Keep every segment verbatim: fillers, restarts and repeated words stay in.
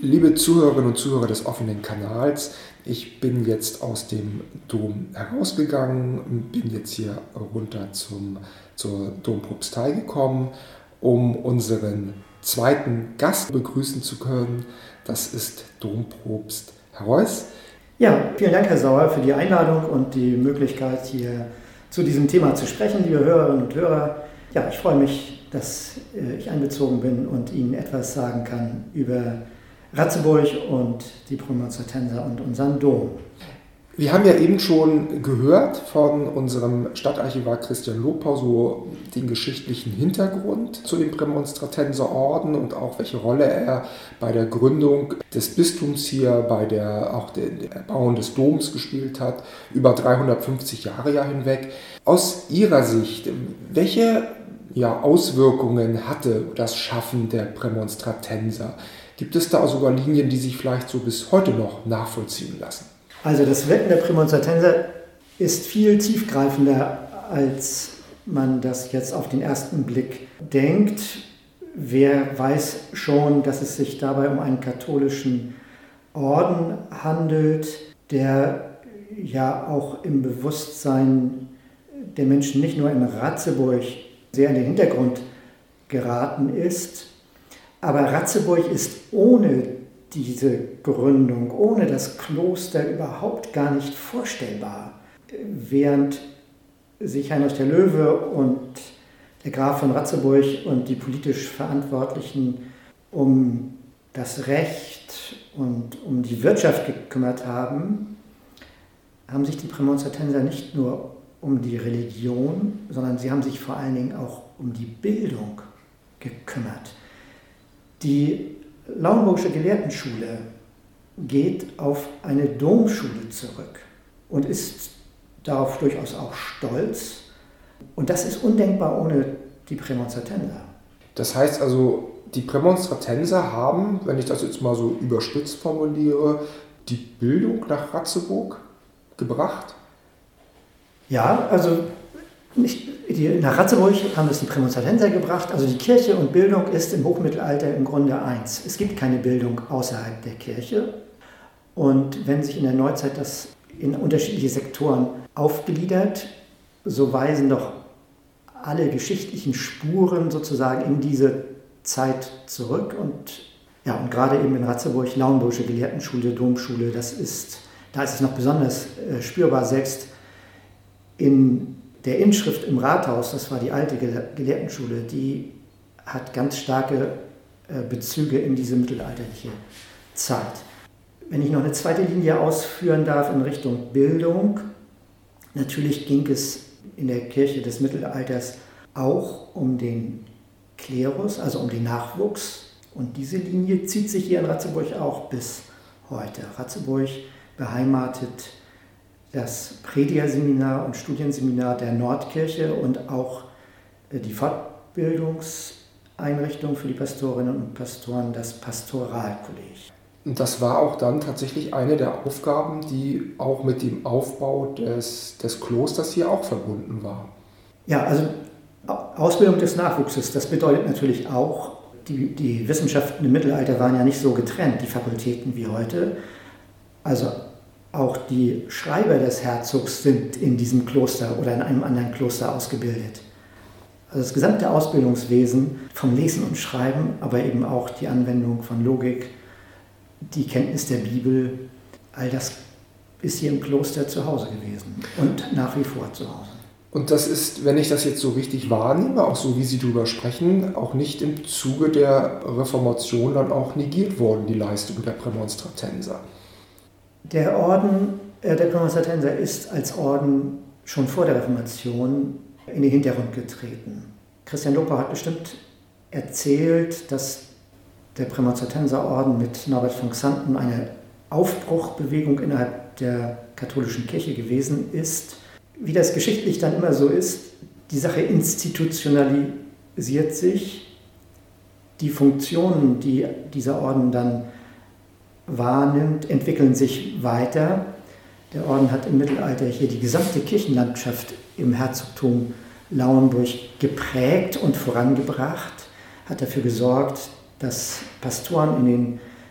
Liebe Zuhörerinnen und Zuhörer des offenen Kanals, ich bin jetzt aus dem Dom herausgegangen, bin jetzt hier runter zum, zur Dompropstei gekommen, um unseren zweiten Gast begrüßen zu können. Das ist Dompropst Herr Reuß. Ja, vielen Dank, Herr Sauer, für die Einladung und die Möglichkeit, hier zu diesem Thema zu sprechen, liebe Hörerinnen und Hörer. Ja, ich freue mich, dass ich einbezogen bin und Ihnen etwas sagen kann über Ratzeburg und die Prämonstratenser und unseren Dom. Wir haben ja eben schon gehört von unserem Stadtarchivar Christian Lobau so den geschichtlichen Hintergrund zu dem Prämonstratenserorden und auch welche Rolle er bei der Gründung des Bistums hier, bei der auch der, der Erbauung des Doms gespielt hat, über dreihundertfünfzig Jahre ja hinweg. Aus Ihrer Sicht, welche ja, Auswirkungen hatte das Schaffen der Prämonstratenser? Gibt es da sogar Linien, die sich vielleicht so bis heute noch nachvollziehen lassen? Also das Wirken der Prämonstratenser ist viel tiefgreifender, als man das jetzt auf den ersten Blick denkt. Wer weiß schon, dass es sich dabei um einen katholischen Orden handelt, der ja auch im Bewusstsein der Menschen nicht nur in Ratzeburg sehr in den Hintergrund geraten ist. Aber Ratzeburg ist ohne diese Gründung, ohne das Kloster überhaupt gar nicht vorstellbar. Während sich Heinrich der Löwe und der Graf von Ratzeburg und die politisch Verantwortlichen um das Recht und um die Wirtschaft gekümmert haben, haben sich die Prämonstratenser nicht nur um die Religion, sondern sie haben sich vor allen Dingen auch um die Bildung gekümmert. Die Lauenburgische Gelehrtenschule geht auf eine Domschule zurück und ist darauf durchaus auch stolz. Und das ist undenkbar ohne die Prämonstratenser. Das heißt also, die Prämonstratenser haben, wenn ich das jetzt mal so überspitzt formuliere, die Bildung nach Ratzeburg gebracht? Ja, also nicht, die, nach Ratzeburg haben es die Prämonstratenser gebracht. Also die Kirche und Bildung ist im Hochmittelalter im Grunde eins. Es gibt keine Bildung außerhalb der Kirche. Und wenn sich in der Neuzeit das in unterschiedliche Sektoren aufgliedert, so weisen doch alle geschichtlichen Spuren sozusagen in diese Zeit zurück. Und, ja, und gerade eben in Ratzeburg, Lauenburgische Gelehrtenschule, Domschule, das ist, da ist es noch besonders äh, spürbar, selbst in der Inschrift im Rathaus, das war die alte Gelehrtenschule, die hat ganz starke Bezüge in diese mittelalterliche Zeit. Wenn ich noch eine zweite Linie ausführen darf in Richtung Bildung, natürlich ging es in der Kirche des Mittelalters auch um den Klerus, also um den Nachwuchs. Und diese Linie zieht sich hier in Ratzeburg auch bis heute. Ratzeburg beheimatet das Predigerseminar und Studienseminar der Nordkirche und auch die Fortbildungseinrichtung für die Pastorinnen und Pastoren, das Pastoralkolleg. Und das war auch dann tatsächlich eine der Aufgaben, die auch mit dem Aufbau des, des Klosters hier auch verbunden war. Ja, also Ausbildung des Nachwuchses, das bedeutet natürlich auch, die, die Wissenschaften im Mittelalter waren ja nicht so getrennt, die Fakultäten wie heute. Also auch die Schreiber des Herzogs sind in diesem Kloster oder in einem anderen Kloster ausgebildet. Also das gesamte Ausbildungswesen vom Lesen und Schreiben, aber eben auch die Anwendung von Logik, die Kenntnis der Bibel, all das ist hier im Kloster zu Hause gewesen und nach wie vor zu Hause. Und das ist, wenn ich das jetzt so richtig wahrnehme, auch so wie Sie darüber sprechen, auch nicht im Zuge der Reformation dann auch negiert worden, die Leistung der Prämonstratenser. Der Orden der Prämonstratenser ist als Orden schon vor der Reformation in den Hintergrund getreten. Christian Lobau hat bestimmt erzählt, dass der Prämonstratenserorden mit Norbert von Xanten eine Aufbruchbewegung innerhalb der katholischen Kirche gewesen ist. Wie das geschichtlich dann immer so ist, die Sache institutionalisiert sich. Die Funktionen, die dieser Orden dann wahrnimmt, entwickeln sich weiter. Der Orden hat im Mittelalter hier die gesamte Kirchenlandschaft im Herzogtum Lauenburg geprägt und vorangebracht, hat dafür gesorgt, dass Pastoren in den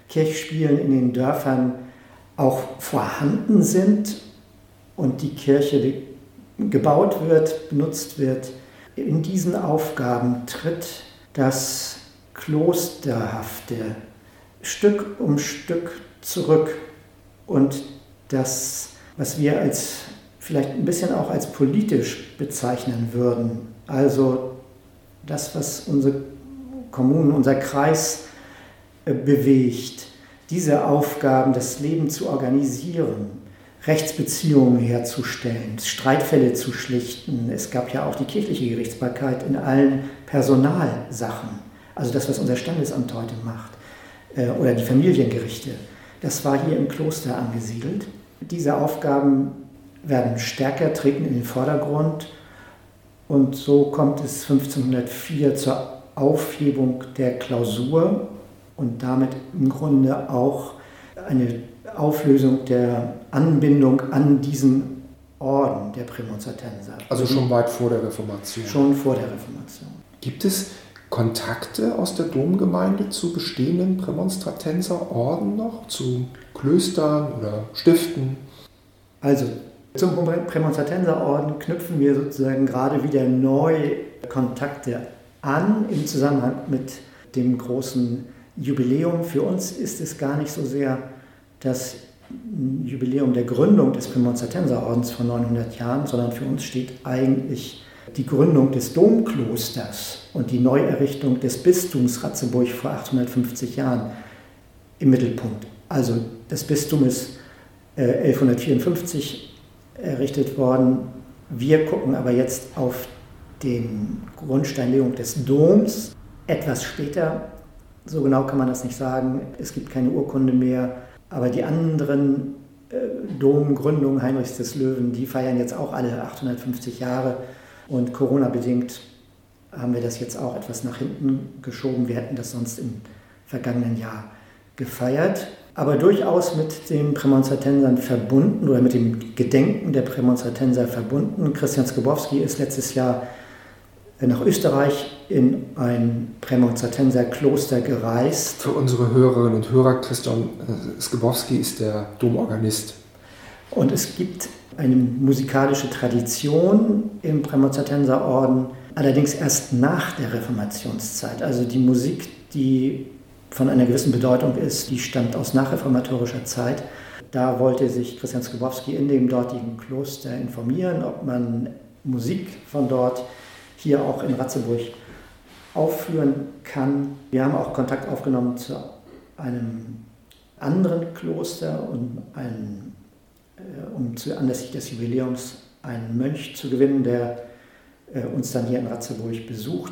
Kirchspielen in den Dörfern auch vorhanden sind und die Kirche gebaut wird, benutzt wird. In diesen Aufgaben tritt das Klosterhafte Stück um Stück zurück und das, was wir als vielleicht ein bisschen auch als politisch bezeichnen würden, also das, was unsere Kommune, unser Kreis äh, bewegt, diese Aufgaben, das Leben zu organisieren, Rechtsbeziehungen herzustellen, Streitfälle zu schlichten. Es gab ja auch die kirchliche Gerichtsbarkeit in allen Personalsachen, also das, was unser Standesamt heute macht, äh, oder die Familiengerichte. Das war hier im Kloster angesiedelt. Diese Aufgaben werden stärker, treten in den Vordergrund und so kommt es fünfzehnhundertvier zur Aufhebung der Klausur und damit im Grunde auch eine Auflösung der Anbindung an diesen Orden der Prämonstratenser. Also schon weit vor der Reformation. Schon vor der Reformation. Gibt es Kontakte aus der Domgemeinde zu bestehenden Prämonstratenserorden noch, zu Klöstern oder Stiften? Also zum Prämonstratenserorden knüpfen wir sozusagen gerade wieder neu Kontakte an im Zusammenhang mit dem großen Jubiläum. Für uns ist es gar nicht so sehr das Jubiläum der Gründung des Prämonstratenserordens vor neunhundert Jahren, sondern für uns steht eigentlich die Gründung des Domklosters und die Neuerrichtung des Bistums Ratzeburg vor achthundertfünfzig Jahren im Mittelpunkt. Also das Bistum ist äh, elfhundertvierundfünfzig errichtet worden. Wir gucken aber jetzt auf den Grundsteinlegung des Doms etwas später. So genau kann man das nicht sagen. Es gibt keine Urkunde mehr. Aber die anderen äh, Domgründungen Heinrichs des Löwen, die feiern jetzt auch alle achthundertfünfzig Jahre. Und Corona-bedingt haben wir das jetzt auch etwas nach hinten geschoben. Wir hätten das sonst im vergangenen Jahr gefeiert. Aber durchaus mit den Prämonstratensern verbunden oder mit dem Gedenken der Prämonstratenser verbunden. Christian Skibowski ist letztes Jahr nach Österreich in ein Prämonstratenserkloster gereist. Für unsere Hörerinnen und Hörer, Christian Skibowski ist der Domorganist. Und es gibt eine musikalische Tradition im Prämonstratenserorden, allerdings erst nach der Reformationszeit. Also die Musik, die von einer gewissen Bedeutung ist, die stammt aus nachreformatorischer Zeit. Da wollte sich Christian Skibowski in dem dortigen Kloster informieren, ob man Musik von dort hier auch in Ratzeburg aufführen kann. Wir haben auch Kontakt aufgenommen zu einem anderen Kloster, um, einen, äh, um zu, anlässlich des Jubiläums einen Mönch zu gewinnen, der äh, uns dann hier in Ratzeburg besucht.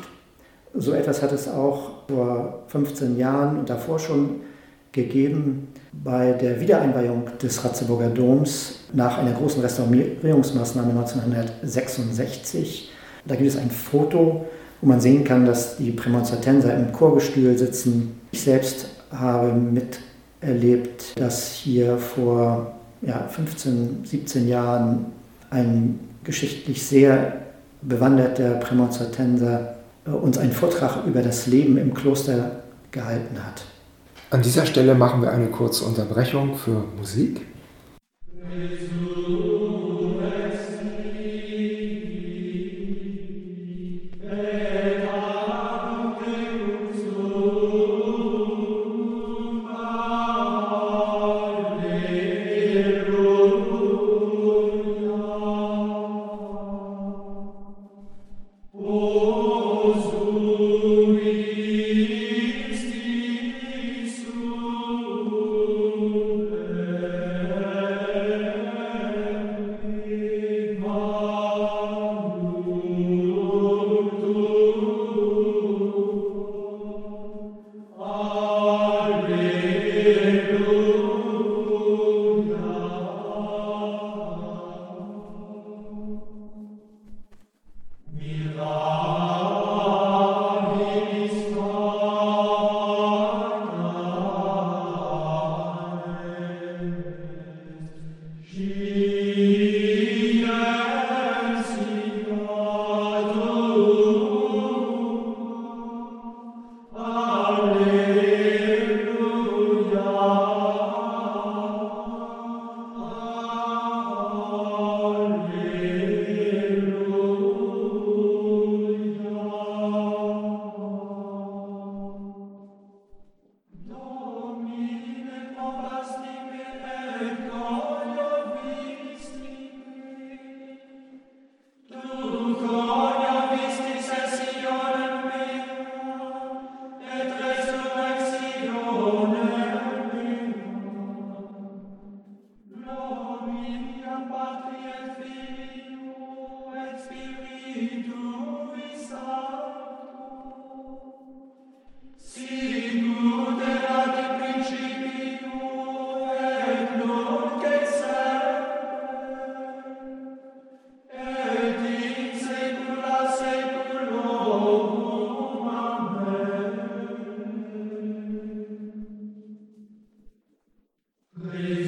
So etwas hat es auch vor fünfzehn Jahren und davor schon gegeben bei der Wiedereinweihung des Ratzeburger Doms nach einer großen Restaurierungsmaßnahme neunzehnhundertsechsundsechzig. Da gibt es ein Foto, wo man sehen kann, dass die Prämonstratenser im Chorgestühl sitzen. Ich selbst habe miterlebt, dass hier vor ja, fünfzehn, siebzehn Jahren ein geschichtlich sehr bewanderter Prämonstratenser uns einen Vortrag über das Leben im Kloster gehalten hat. An dieser Stelle machen wir eine kurze Unterbrechung für Musik. Alleluia. Amen.